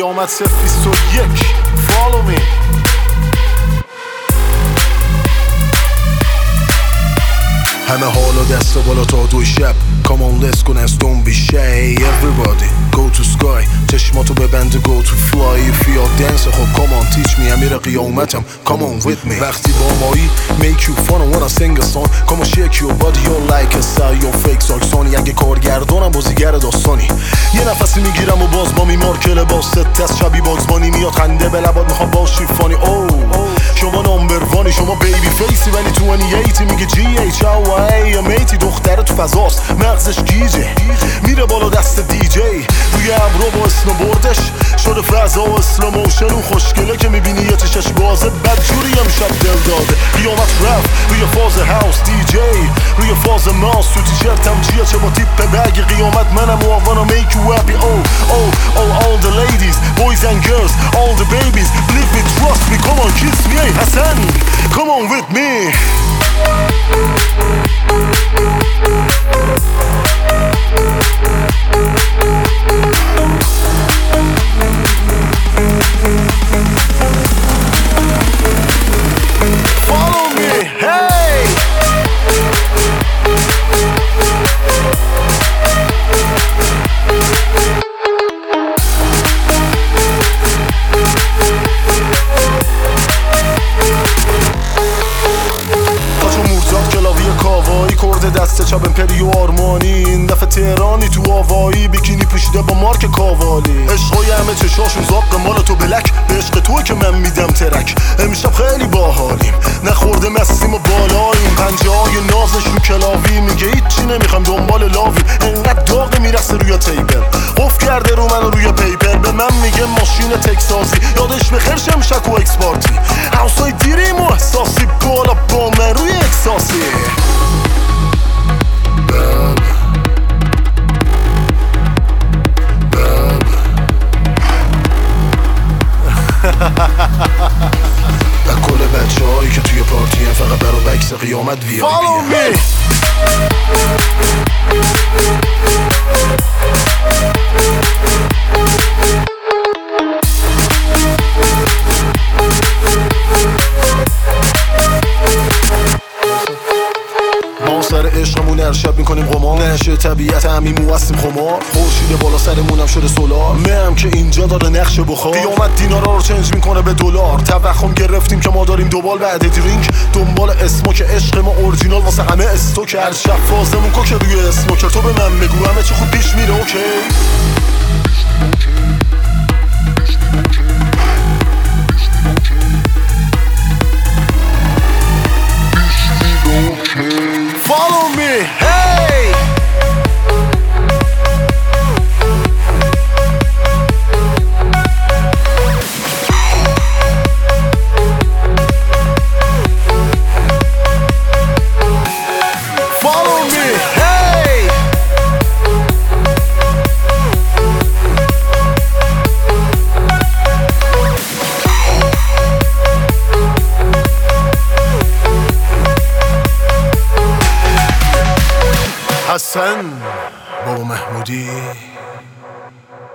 قیامت 021 Follow me. همه حالا دست بالا تا 2 شب Come on let's go dance don't be shy Everybody go to sky چشماتو ببند go to fly If you're dancing خب come on teach me امیر قیامتم Come on with me وقتی با مایی make you fun when I sing a song Come on shake your body you're like a star You're fake ساکسانی اگه کارگردانم بازیگر داستانی یه نفسی میگیرم و باز با میمارک لباست تست شبی باگزبانی میاد خنده به لبات میخوام باشی فانی او شما نامبر وانی شما بیبی فیسی ولی تو 28 میگه جی ایچ او ای میتی دختره تو فضاست مغزش گیجه میره بالا دست دی جی روی ابرو با اسنوبوردش شده فضا و اسلوموشن اون خوشگله که میبینی یه چشش بازه بدجوری امشب دل داده قیامت رفت روی فاز هاوس دی جی روی فاز ماس تو تیشرتم چیه چه با تیپ بگ قیامت منم و I wanna make you happy all the ladies boys and girls all the babies believe me trust me come on kiss me hey Hassan come on with me Follow me, hey! کاوایی کرده دست چپ امپریو آرمانی این دفعه تهرانی تو آوایی بیکینی پوشیده با مارک کاوالی عشقای همه چشاشون زاق مال تو بلک به عشق توی که من میدم ترک امشب خیلی باحالیم نخورده مستیم و بالاییم پنجه های نازش رو کلاوی میگه هیچی نمیخوام دنبال لاوی انقدر داغ میرخصه روی تیبل قفل کرده رو منو روی پیپر به من میگه ماشین تکساسی یادش بخیر شمشک و اکس پارتی هاوسای دیریم و احساسی بالا با من روی اکساسی و کل بچه هایی که توی پارتی هم فقط برا بکس قیامت وی آی پی سر عشقمون ارشب میکنیم قمار نشه طبیعت همیمو هستیم خمار خورشید بالا سرمونم شده سولار مهم که اینجا داره نقش بخار قیامت دینارا رو چنج میکنه به دلار توخم گرفتیم که ما داریم دوبال بعد درینک دنبال اسموک عشق ما اورجینال واسه همه استوک هر شب فازمون کوک روی اسموکر تو به من بگو همه چی خوب پیش میره اوکی Follow me, hey! Follow me, hey! حسن بابا محمودی